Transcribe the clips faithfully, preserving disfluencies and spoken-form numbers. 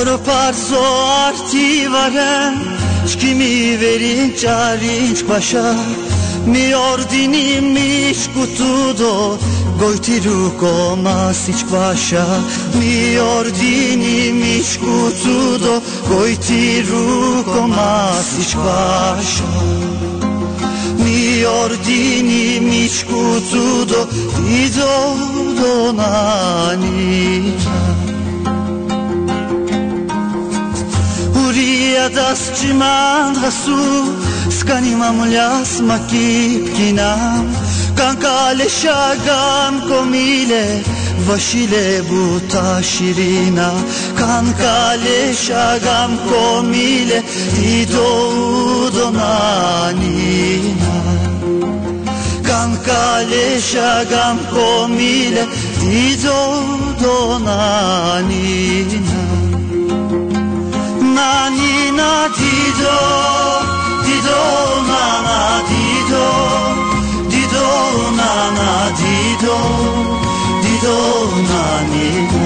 Ahoro parso artivaren Şkimi verin çarinç başa Mi ordini miş kutudo Gojtiru komasić kvaša Mi ordini miš kutudo Gojtiru komasić kvaša Mi ordini miš kutudo Ido do nanina Urija das čiman hasu Skanima muljas makipkinam Kankale şagam komile Vaşile buta şirina Kankale şagam komile Dido donanina Kankale şagam komile Dido donanina Nanina dido Dido nana dido Dido nana dido Dido nanina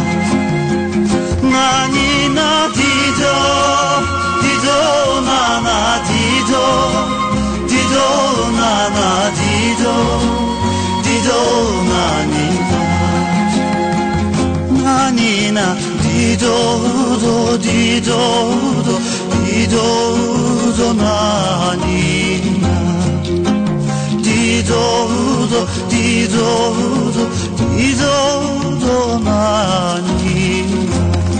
Nanina dido Dido nana dido Dido nana dido Dido nanina Nanina dido do dido do Dido do nanina Dido do, dido do, dido do nanina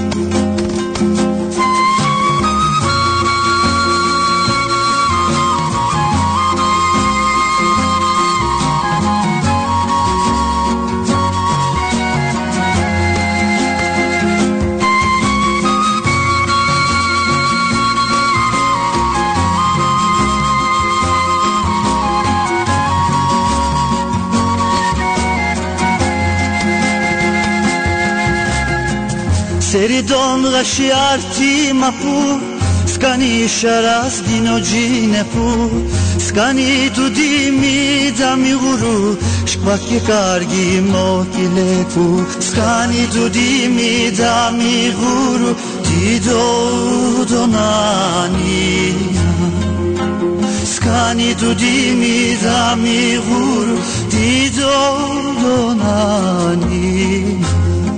Seridon rashi arti mapu Skani sharas dinogine pu Skani tu dimi dami guru Shkvaki kargi mokileku Skani tu dimi dami guru Dido donanina Skani tu dimi dami guru Dido donanina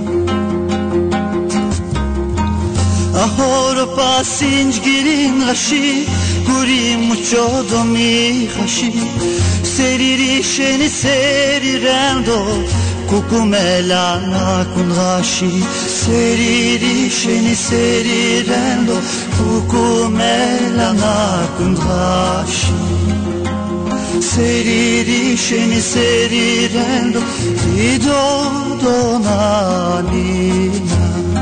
Ahoro pasinj girin rashi Gurim mucho domi hashi Seriri sheni serirendo Kukumelana kun rashi Seriri sheni serirendo Kukumelana kun rashi Seriri sheni serirendo Dido donanina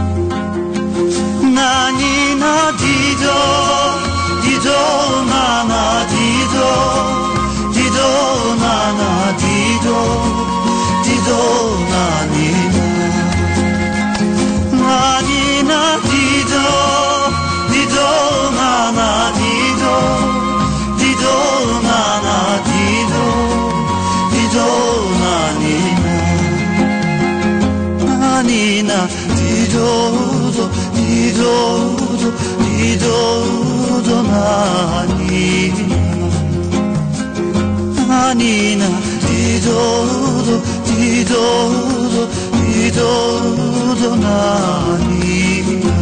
Nanina dido, dido nana dido, dido nana dido, dido nanina. Nanina dido, dido nana dido, dido nana dido, dido nanina. Nanina dido do. Dido do, dido do nanina Nanina dido do, dido do, dido do nanina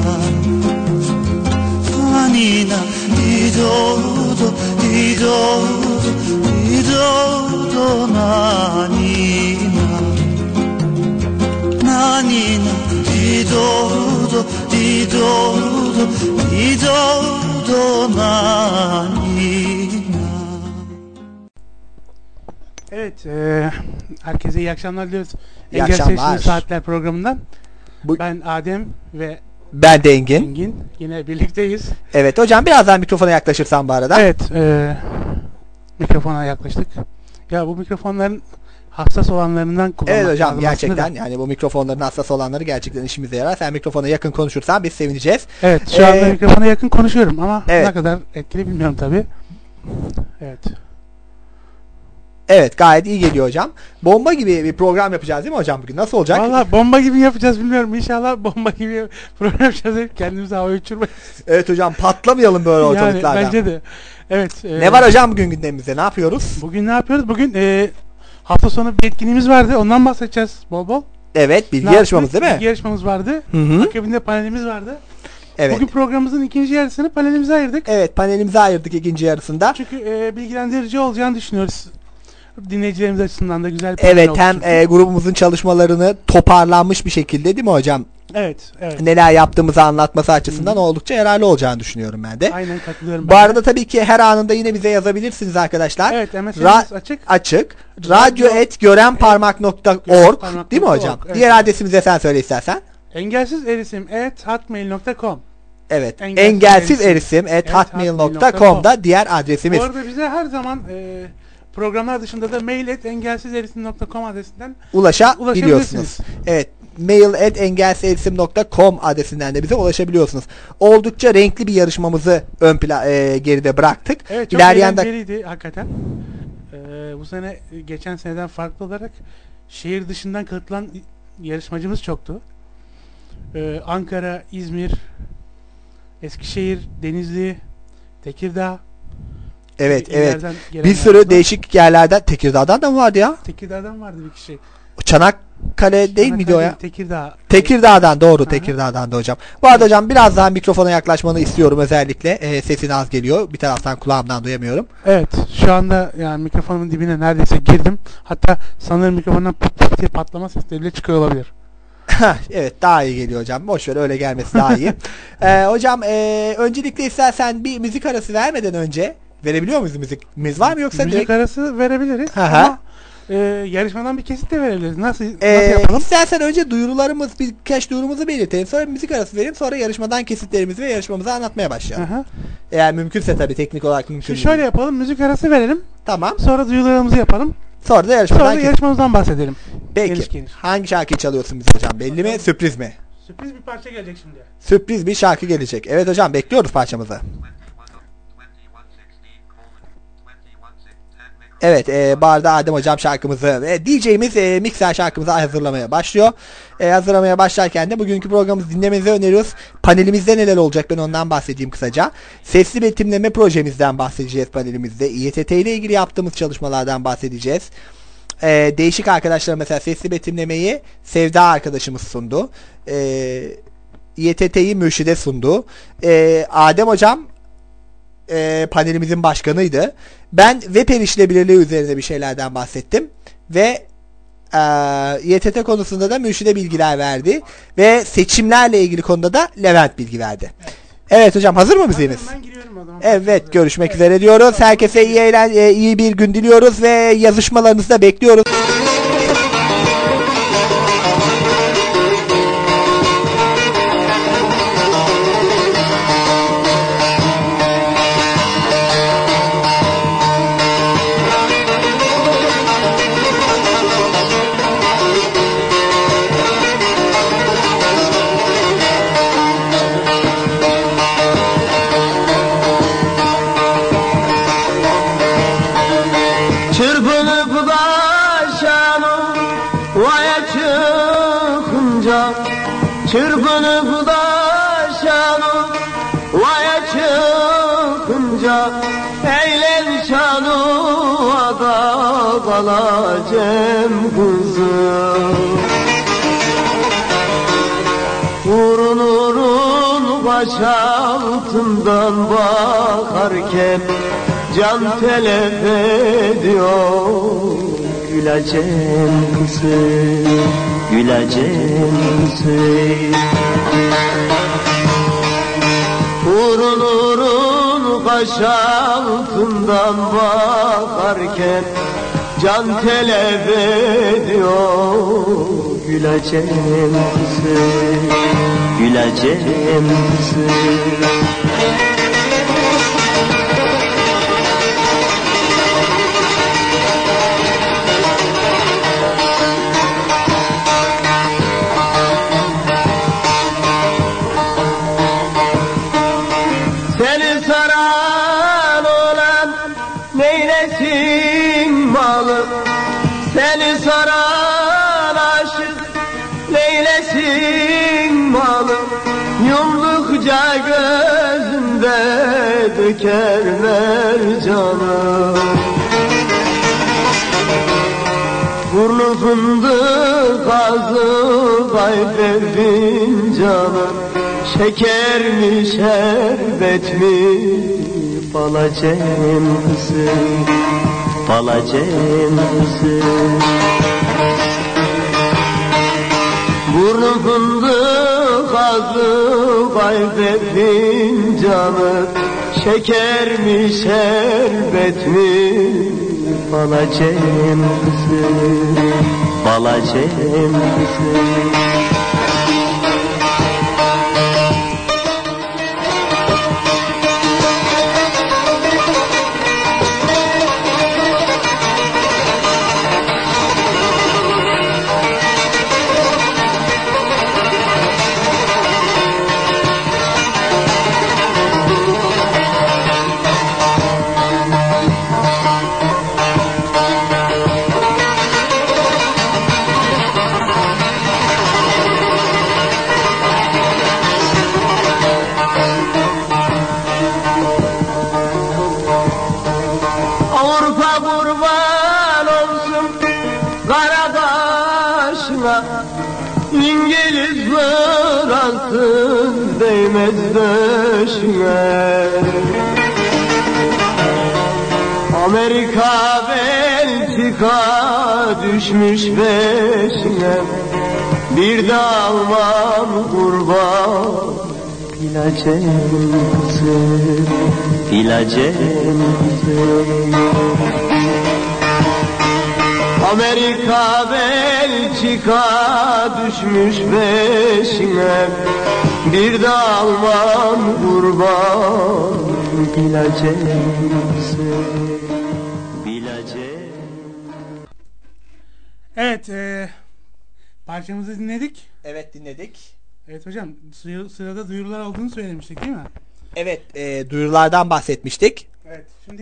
Nanina dido do, dido do, dido do nanina Nanina dido do, dido do, dido do nanina. Evet, e, herkese iyi akşamlar diliyoruz. İyi Engel akşamlar. Seçtiğimiz Saatler programından. Bu... Ben Adem ve ben de Engin. Engin. Yine birlikteyiz. Evet hocam, birazdan mikrofona yaklaşırsan bu arada. Evet, e, mikrofona yaklaştık. Ya bu mikrofonların hassas olanlarından kullanmak Evet hocam, lazım gerçekten aslında. yani bu mikrofonların hassas olanları gerçekten işimize yarar. Sen mikrofona yakın konuşursan biz sevineceğiz. Evet, şu ee, anda mikrofona yakın konuşuyorum ama evet. ne kadar etkili bilmiyorum tabi. Evet. Evet, gayet iyi geliyor hocam. Bomba gibi bir program yapacağız değil mi hocam bugün? Nasıl olacak? Valla bomba gibi yapacağız, bilmiyorum. İnşallah bomba gibi program yapacağız. Hep kendimizi havaya uçurmayız. Evet hocam, patlamayalım böyle ortalıklarda. Yani bence de. Evet. E, ne var hocam bugün gündemimizde? Ne yapıyoruz? Bugün ne yapıyoruz? Bugün e, hafta sonu bir etkinliğimiz vardı. Ondan bahsedeceğiz bol bol. Evet, bilgi Ne yarışmamız yaptık? değil mi? Bilgi yarışmamız vardı. Hı hı. Akabinde panelimiz vardı. Evet. Bugün programımızın ikinci yarısını panelimize ayırdık. Evet, panelimize ayırdık ikinci yarısında. Çünkü e, bilgilendirici olacağını düşünüyoruz. Dinleyicilerimiz açısından da güzel bir panel Evet, oldu hem çünkü. e, grubumuzun çalışmalarını toparlanmış bir şekilde değil mi hocam? Evet, evet. Neler yaptığımızı anlatması açısından oldukça yararlı olacağını düşünüyorum ben de. Aynen katılıyorum. Bu ben arada de. tabii ki her anında yine bize yazabilirsiniz arkadaşlar. Evet, M S Ra- N'imiz açık. Açık. radyo et görenparmak nokta org görenparmak değil mi nokta hocam? org, evet. Diğer adresimizi sen söyle istersen. Engelsiz erisim at hotmail nokta com. Evet. Engelsiz Engelsiz erisim erisim at at hotmail hotmail nokta nokta com'da diğer adresimiz. Bu arada bize her zaman e, programlar dışında da mail at engelsizerisim nokta com adresinden Ulaşabiliyorsunuz. ulaşabilirsiniz. Evet. mail at engelsizerisim nokta com adresinden de bize ulaşabiliyorsunuz. Oldukça renkli bir yarışmamızı ön plan e, geride bıraktık. Evet, çok İlerleyen dak- eğlenceliydi hakikaten. Ee, bu sene geçen seneden farklı olarak şehir dışından katılan yarışmacımız çoktu. Ee, Ankara, İzmir, Eskişehir, Denizli, Tekirdağ. Evet, gibi evet. illerden Bir gelenler sürü oldu. değişik yerlerden, Tekirdağ'dan da mı vardı ya? Tekirdağ'dan vardı bir kişi. Çanakkale değil miydi o ya? Tekirdağ. Tekirdağ'dan, doğru. Aha. Tekirdağ'dan da hocam. Bu arada hocam biraz daha mikrofona yaklaşmanı istiyorum özellikle. E, sesin az geliyor. Bir taraftan kulağımdan duyamıyorum. Evet, şu anda yani mikrofonumun dibine neredeyse girdim. Hatta sanırım mikrofondan pıt pıt diye patlama sesleri bile çıkıyor olabilir. Evet, daha iyi geliyor hocam. Boş ver, öyle gelmesi daha iyi. Ee, hocam e, öncelikle istersen bir müzik arası vermeden önce verebiliyor muyuz müzik? var mı yoksa Müzik direkt? arası verebiliriz Aha. ama e, yarışmadan bir kesit de verebiliriz. Nasıl, Ee, nasıl yapalım? İstersen önce duyurularımız, birkaç duyurumuzu belirtelim. Sonra bir müzik arası verelim. Sonra yarışmadan kesitlerimizi ve yarışmamızı anlatmaya başlayalım. Aha. Eğer mümkünse tabii, teknik olarak mümkün Şu şöyle değil. yapalım, müzik arası verelim. Tamam. Sonra duyurularımızı yapalım. Sonra da yarışmadan Sonra da kesit. yarışmamızdan bahsedelim. Peki. Geniş geniş. Hangi şarkıyı çalıyorsun bize hocam? Belli mi? Sürpriz mi? Sürpriz bir parça gelecek şimdi. Sürpriz bir şarkı gelecek. Evet hocam, bekliyoruz parçamızı. Evet, e, barda Adem hocam şarkımızı ve D J'miz e, mikser şarkımızı hazırlamaya başlıyor. E, hazırlamaya başlarken de bugünkü programımızı dinlemenizi öneriyoruz. Panelimizde neler olacak, ben ondan bahsedeyim kısaca. Sesli betimleme projemizden bahsedeceğiz panelimizde. İ T T ile ilgili yaptığımız çalışmalardan bahsedeceğiz. E, değişik arkadaşlar, mesela sesli betimlemeyi Sevda arkadaşımız sundu. E, İ T T'yi Mürşide sundu. E, Adem hocam e, panelimizin başkanıydı. Ben web erişilebilirliği üzerine bir şeylerden bahsettim ve e, İ T T konusunda da Mürşide bilgiler verdi ve seçimlerle ilgili konuda da Levent bilgi verdi. Evet, evet hocam, hazır mı müziğimiz? Ben giriyorum o zaman. Evet, görüşmek Evet. üzere diyoruz. Herkese iyi eğlen e, iyi bir gün diliyoruz ve yazışmalarınızı da bekliyoruz. Çırpınıp da şanım vaya çıkınca, çırpınıp da şanım vaya çıkınca, eğlen şanıma da kalacağım kızım. Urun urun baş altından bakarken can telef ediyor, güleceğim kızım, güleceğim kızım. Urun urun kaş altından bakarken can telef ediyor, güleceğim kızım, güleceğim kızım. Seni saran olan neylesin malım, Milletin malı yumdukça gözünde dökerler canı. Burnu fındık ağzı kaybedin canı. Şeker mi şerbet mi balacem kızım, balacem kızım. Burnu fındık ağzı kaybedin canı. Şeker mi şerbet mi balacem kızım, balacem kızım. İngiliz Fransız değmez döşüne. Amerika Belçika düşmüş peşine. Bir de Alman kurban ilacem kızım, ilacem kızım. Amerika Belçika düşmüş peşine. Bir de Alman kurban bilacem bilacem. Evet, e, parçamızı dinledik. Evet, dinledik. Evet hocam, sı- sırada duyurular olduğunu söylemiştik değil mi? Evet, e, duyurulardan bahsetmiştik. Evet, şimdi